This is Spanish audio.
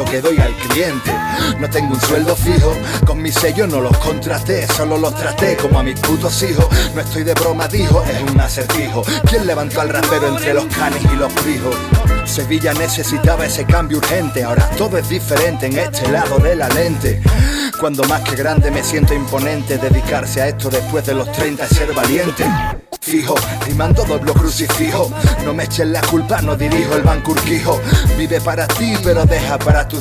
que doy al cliente. No tengo un sueldo fijo, con mi sello no los contraté, solo los traté como a mis putos hijos. No estoy de broma, dijo, es un acertijo. ¿Quién levantó al rapero entre los canes y los pijos? Sevilla necesitaba ese cambio urgente, ahora todo es diferente en este lado de la lente. Cuando más que grande me siento imponente, dedicarse a esto después de los 30 es ser valiente. Fijo, rimando doblo crucifijo, no me echen la culpa, no dirijo el Banco Urquijo. Vive para ti pero deja para tus